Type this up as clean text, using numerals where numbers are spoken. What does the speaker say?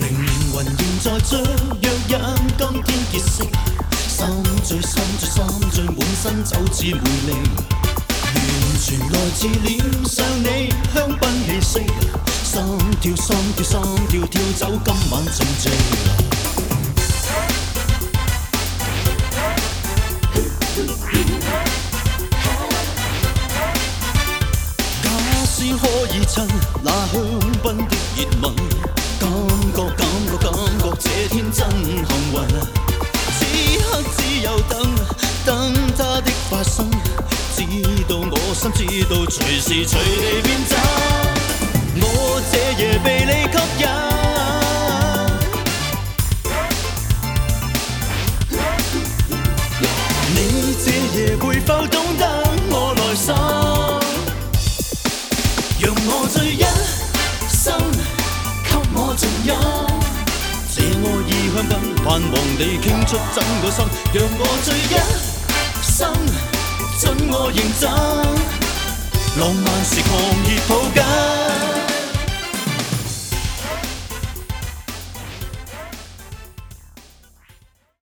靈魂仍在追，若因今天結識，心醉滿身酒似魅力，完全來自臉上你香檳氣息，心跳跳走今晚靜寂。可以親那香檳的熱吻，感覺這天真幸運。此刻只有等它的發生，知道我心知道隨時隨地變真。我這夜被你吸引，你這夜會否懂得我內心？讓我醉一生，給我盡飲，這愛意香檳，盼望你傾出真個心。讓我醉一生，准我認真，浪漫時狂熱抱緊。